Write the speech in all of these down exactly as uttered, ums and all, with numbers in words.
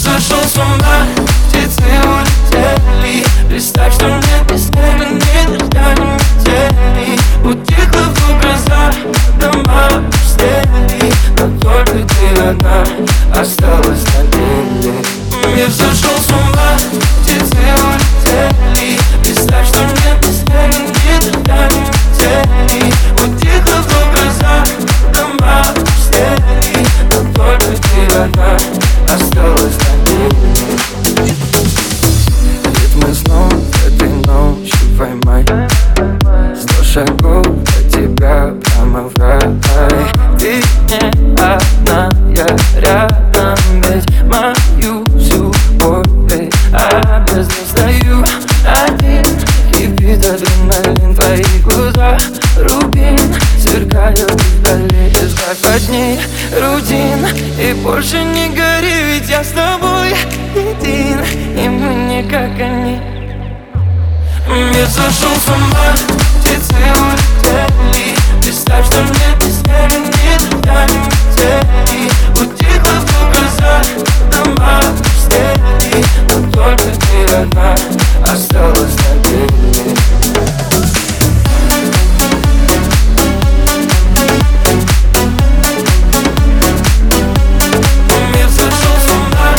сошел с ума, птицы улетели. Представь, что мне без снега ни дождя, ни метели. Утихла в глазах, дома пустели, но только ты одна осталась на деле. Мир сошел с ума, птицы улетели. Представь, что мне без снега ни дождя, ни метели. Утихла в глазах, дома пустели, но только ты одна осталась на деле. Ритмы снов этой ночью поймай. Сто шагов до тебя прямо в рай. Ты не одна, я рядом, ведь мою всю боль ты обязан. Стою один, кипит адреналин, твои глаза рубин, сверкают вдали. Избавь от ней рутин и больше не гори, ведь я с тобой един, и мы не как они. Мир сошел с ума, птицы улетели. Представь, что мне без снега ни дождя, ни метели. Утихла в глазах, дома пустели, но только ты одна осталась на деле. Мир сошел с ума.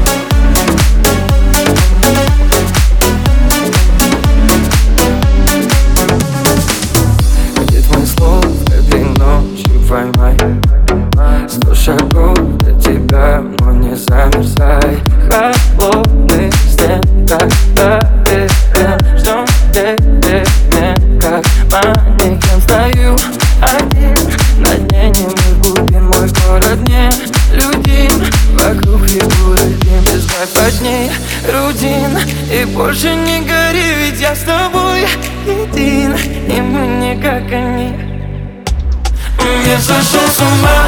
Ритмы слов этой ночью поймай. Сто шагов до тебя, но не замерзай. Холодный снег, когда верен, что перемен, как манекен. Стою один, на дне немых глубин, мой город не людин, вокруг фигуры дым. Избавь от ней рутин и больше не гори, ведь я с тобой един, и мы не как они. Мир сошел с ума,